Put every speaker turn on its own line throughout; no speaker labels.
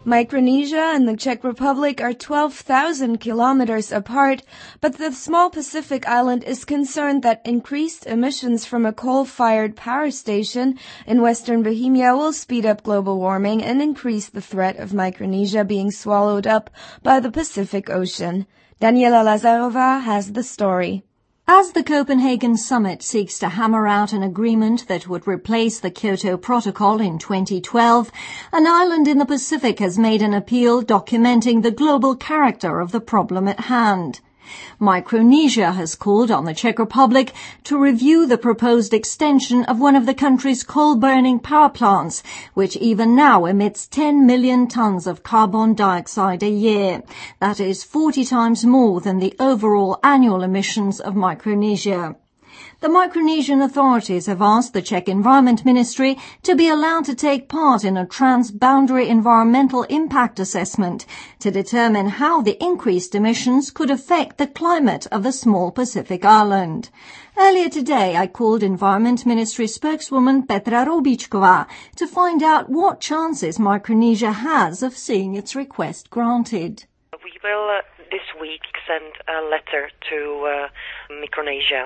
Micronesia and the Czech Republic are 12,000 kilometers apart, but the small Pacific island is concerned that increased emissions from a coal-fired power station in western Bohemia will speed up global warming and increase the threat of Micronesia being swallowed up by the Pacific Ocean. Daniela Lazarova has the story.
As the Copenhagen summit seeks to hammer out an agreement that would replace the Kyoto Protocol in 2012, an island in the Pacific has made an appeal documenting the global character of the problem at hand. Micronesia has called on the Czech Republic to review the proposed extension of one of the country's coal-burning power plants, which even now emits 10 million tons of carbon dioxide a year. That is 40 times more than the overall annual emissions of Micronesia. The Micronesian authorities have asked the Czech Environment Ministry to be allowed to take part in a trans-boundary environmental impact assessment to determine how the increased emissions could affect the climate of the small Pacific island. Earlier today, I called Environment Ministry spokeswoman Petra Roubičková to find out what chances Micronesia has of seeing its request granted.
We will this week send a letter to Micronesia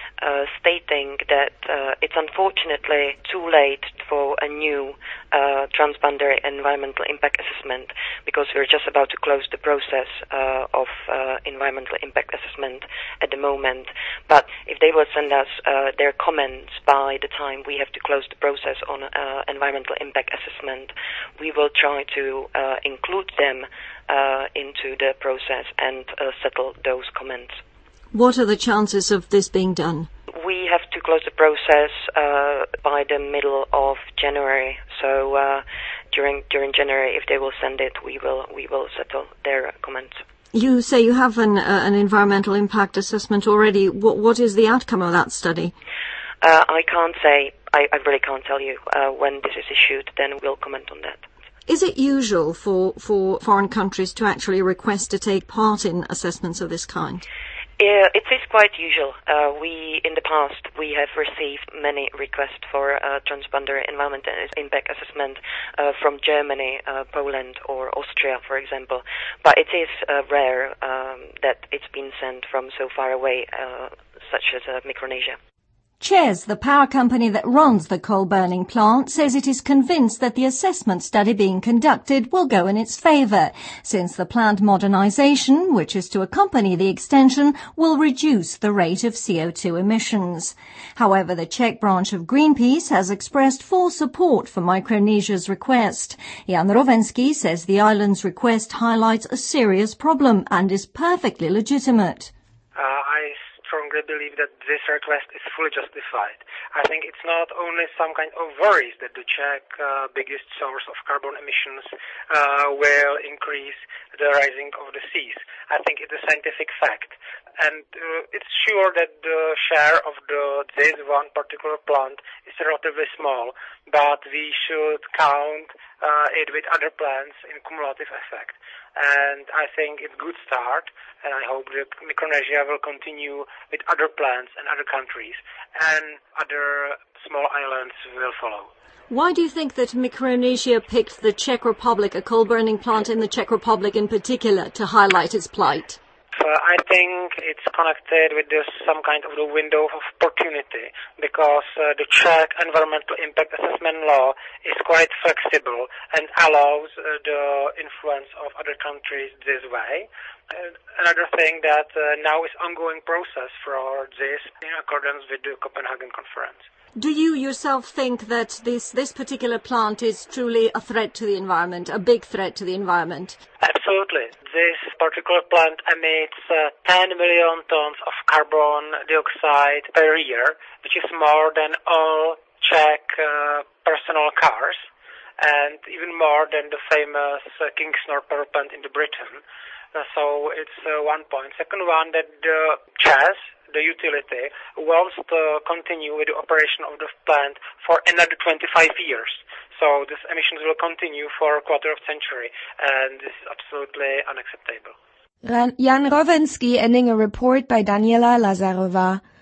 stating that it's unfortunately too late for a new transboundary environmental impact assessment because we're just about to close the process of environmental impact assessment at the moment. But if they will send us their comments by the time we have to close the process on environmental impact assessment, we will try to include them into the process and settle those comments.
What are the chances of this being done?
We have to close the process by the middle of January. So during January, if they will send it, we will settle their comments.
You say you have an environmental impact assessment already. What is the outcome of that study?
I can't say. I really can't tell you when this is issued. Then we'll comment on that.
Is it usual for foreign countries to actually request to take part in assessments of this kind?
It is quite usual. In the past, we have received many requests for transboundary environmental impact assessment from Germany, Poland, or Austria, for example. But it is rare that it's been sent from so far away, such as Micronesia.
ČEZ, the power company that runs the coal-burning plant, says it is convinced that the assessment study being conducted will go in its favour, since the plant modernisation, which is to accompany the extension, will reduce the rate of CO2 emissions. However, the Czech branch of Greenpeace has expressed full support for Micronesia's request. Jan Rovenský says the island's request highlights a serious problem and is perfectly legitimate.
I strongly believe that this request is fully justified. I think it's not only some kind of worries that the Czech biggest source of carbon emissions will increase the rising of the seas. I think it's a scientific fact. And it's sure that the share of this one particular plant is relatively small, but we should count it with other plants in cumulative effect. And I think it's a good start, and I hope that Micronesia will continue with other plants and other countries, and other small islands will follow.
Why do you think that Micronesia picked the Czech Republic, a coal-burning plant in the Czech Republic in particular, to highlight its plight?
I think it's connected with some kind of the window of opportunity, because the Czech environmental impact assessment law is quite flexible and allows the influence of other countries this way. Another thing that now is ongoing process for this in accordance with the Copenhagen conference.
Do you yourself think that this particular plant is truly a threat to the environment, a big threat to the environment?
Absolutely. This particular plant emits 10 million tons of carbon dioxide per year, which is more than all Czech personal cars, and even more than the famous Kingsnorth power plant in Britain. So it's one point. Second one, that the ČEZ, the utility, wants to continue with the operation of the plant for another 25 years. So these emissions will continue for a quarter of a century, and this is absolutely unacceptable.
Jan Rovenský ending a report by Daniela Lazarova.